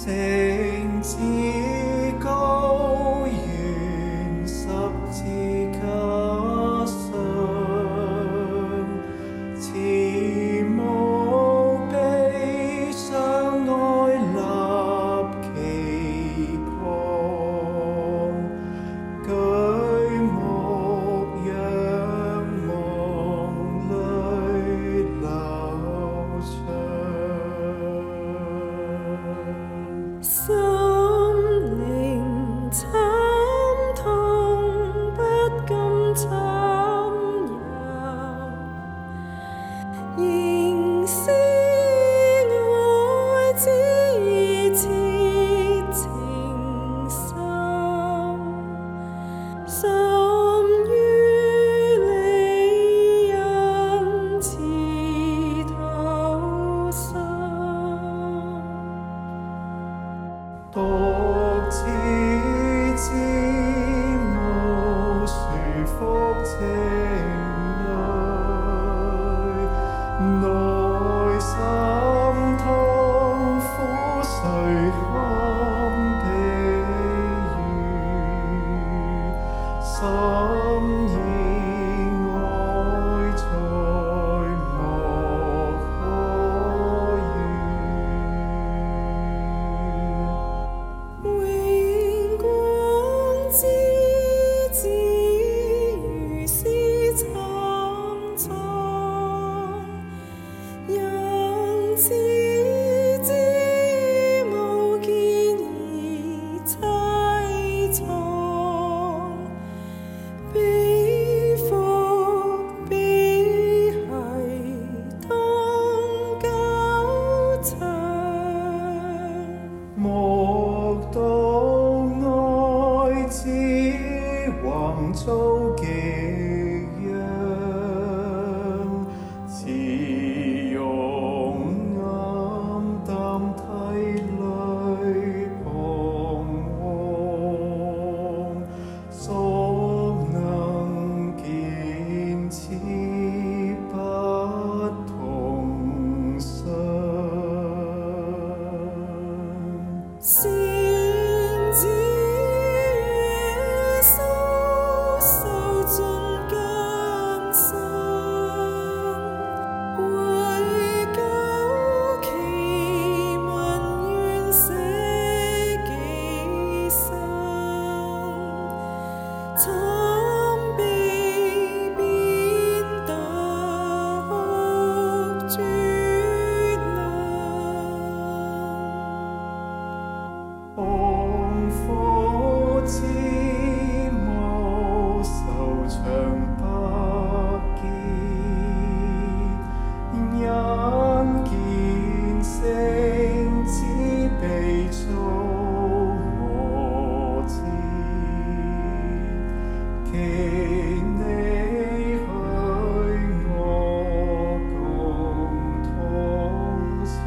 情至高原十字架上，慈無悲傷愛立期盼，舉目仰望淚流長。 心靈慘痛不敢參遊，仍是愛之切情深，深於你恩慈投心。 獨自知無殊福情淚，內心痛苦誰堪比喻？心意愛在莫可喻。 榮光之子如是慘狀，人子之無見而凄愴，悲歡悲喜當交長。 莫道愛子橫遭極殃，自用黯淡涕淚彷徨，所能見此不同心。 先知耶穌受盡艱辛，為救其民願捨己身，慘被鞭打哭絕昂苦之母受長百劫，因見聖子被遭磨折，其你許我共同前。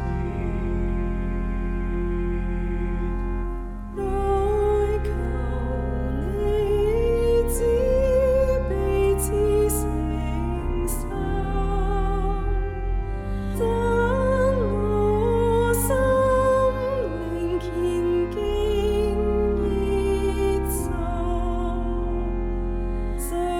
來求你知彼此誠心，真我心靈虔敬熱心，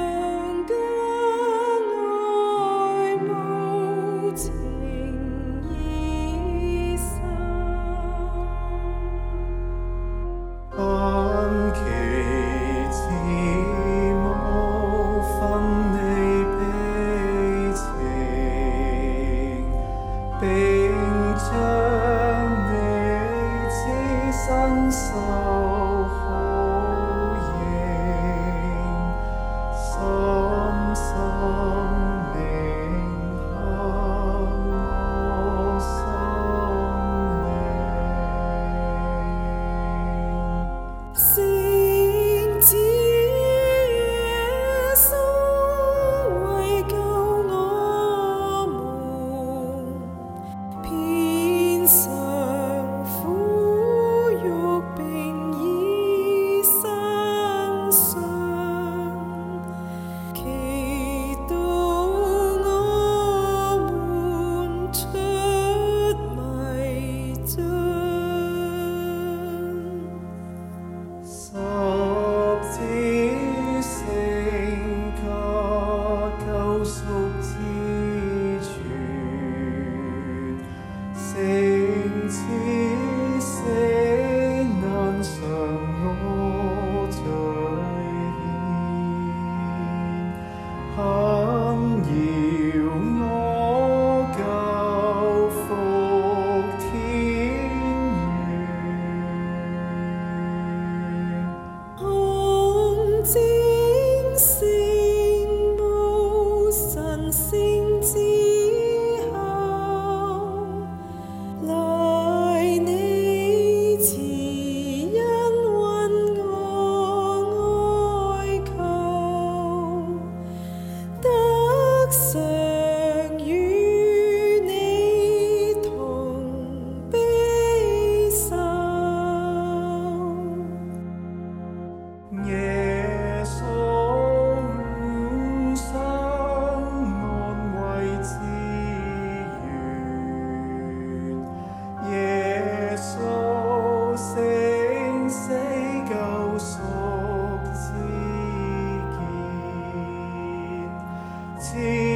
聖母神聖之後，來你慈恩允我哀求，得常與你同悲愁。 耶穌互相安慰之源，耶穌聖死救贖之見。